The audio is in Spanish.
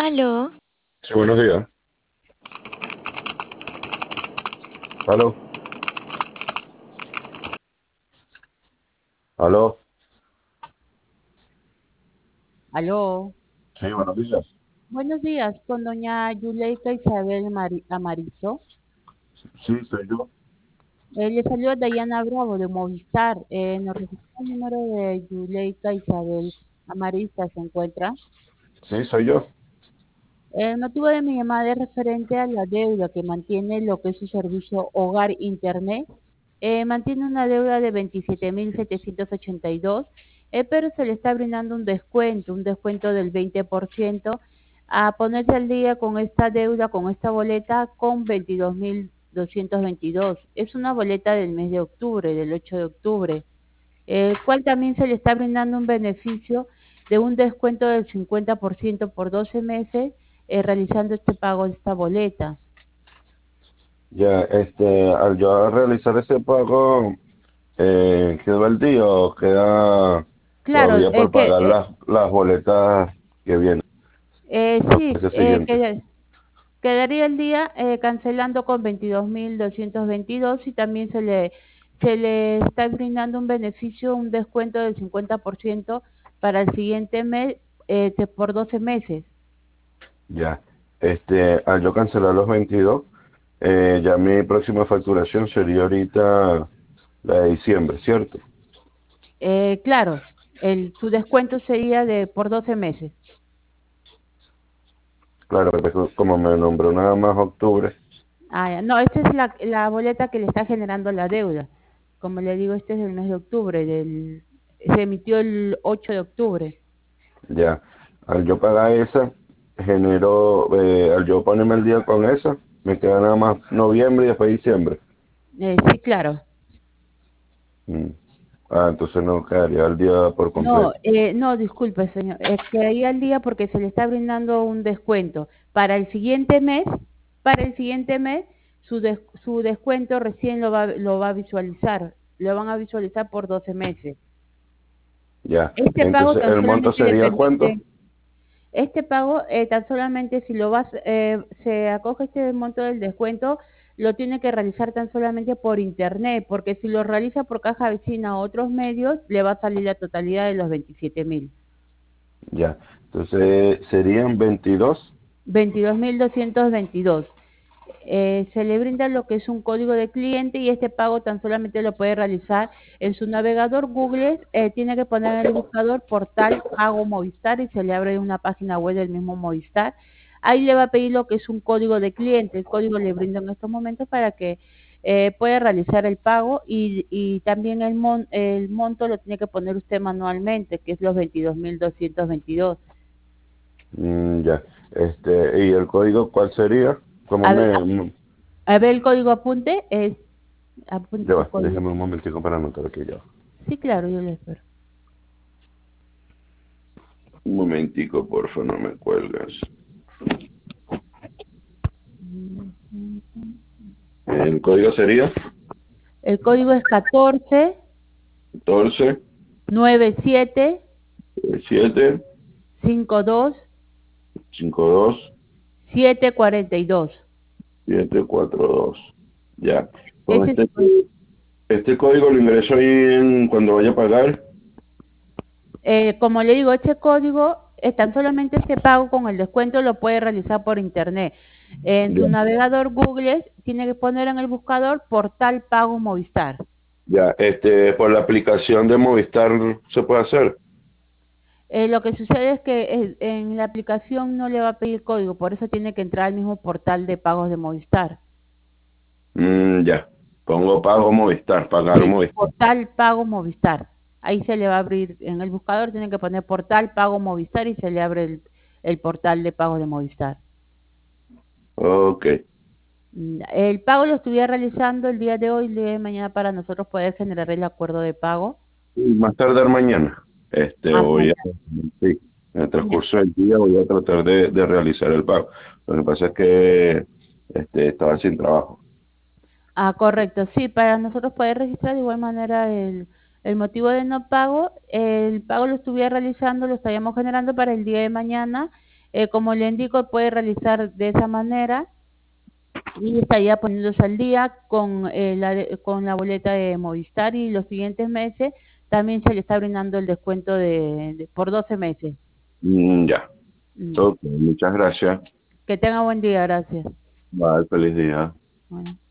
Aló, Sí, buenos días. ¿Aló? ¿Aló? Aló, Sí, buenos días. buenos días, con doña Yuleika Isabel Amarizo. Sí, soy yo. Le salió Dayana Bravo de Movistar. Nos registró el número de Yuleika Isabel Amarizo, ¿se encuentra? Sí, soy yo. El motivo de mi llamada es referente a la deuda que mantiene lo que es su servicio Hogar Internet. Mantiene una deuda de 27.782, pero se le está brindando un descuento del 20% a ponerse al día con esta deuda, con esta boleta, con 22.222. Es una boleta del mes de octubre, del 8 de octubre, el cual también se le está brindando un beneficio de un descuento del 50% por 12 meses, realizando este pago de esta boleta. Ya, al yo realizar ese pago, ¿quedó el día o queda Claro, todavía por pagar las boletas que vienen? sí, Ese siguiente. quedaría el día cancelando con 22.222 y también se le está brindando un beneficio, un descuento del 50% para el siguiente mes, por 12 meses. Ya, al yo cancelar los 22, ya mi próxima facturación sería ahorita la de diciembre, ¿cierto? Claro, su descuento sería de por 12 meses. Claro, pero como me nombró nada más octubre, Ah, ya. No, esta es la boleta que le está generando la deuda. Como le digo, este es del mes de octubre, se emitió el 8 de octubre. ya, al yo pagar esa, al yo ponerme el día con esa, me queda nada más noviembre y después diciembre. Sí, claro. Mm. Ah, entonces no quedaría el día por No, completo. no, disculpe, señor. Quedaría al día porque se le está brindando un descuento. Para el siguiente mes, su descuento recién lo va a visualizar. Lo van a visualizar por 12 meses. Ya, Este pago entonces tan el monto solamente le sería ¿cuánto? permite. Este pago, tan solamente si se acoge este monto del descuento, lo tiene que realizar tan solamente por internet, porque si lo realiza por caja vecina o otros medios, le va a salir la totalidad de los 27.000. Ya, entonces serían 22. 22.222. Se le brinda lo que es un código de cliente y este pago tan solamente lo puede realizar en su navegador Google. Tiene que poner en el buscador portal Pago Movistar y se le abre una página web del mismo Movistar. Ahí le va a pedir lo que es un código de cliente. El código le brinda en estos momentos para que pueda realizar el pago y también el monto lo tiene que poner usted manualmente, que es los 22.222. Ya, ¿y el código cuál sería? ¿Cómo A ver, me... a ver, el código apunte es. Apunte Ya su va, código. déjame un momentico para anotar aquí ya. Sí, claro, yo le espero. Un momentico, porfa, no me cuelgas. El código sería El código es 14 14 97 7 52 52 742. 742. Ya. Con Ese es su código. este código lo ingreso ahí cuando vaya a pagar. Como le digo, este código, tan solamente este pago con el descuento lo puede realizar por internet. En su Ya. navegador Google tiene que poner en el buscador portal Pago Movistar. Ya, por la aplicación de Movistar se puede hacer. Lo que sucede es que en la aplicación no le va a pedir código, por eso tiene que entrar al mismo portal de pagos de Movistar. Ya. Pongo pago Movistar, pagar Sí, Movistar. portal Pago Movistar. Ahí se le va a abrir, en el buscador tiene que poner portal Pago Movistar y se le abre el portal de pago de Movistar. Ok. El pago lo estuviera realizando el día de hoy, el día de mañana para nosotros poder generar el acuerdo de pago. Y más tardar mañana. Más Voy a, mañana. sí, en el Ya. transcurso del día voy a tratar de realizar el pago. Lo que pasa es que estaba sin trabajo. Correcto. Sí, para nosotros poder registrar de igual manera el motivo de no pago, el pago lo estuviera realizando, lo estaríamos generando para el día de mañana, Como le indico, puede realizar de esa manera y estaría poniéndose al día con, con la boleta de Movistar y los siguientes meses también se le está brindando el descuento por 12 meses. Ya. Ya. Ok, muchas gracias. Que tenga buen día, gracias. Bye, feliz día. Bueno.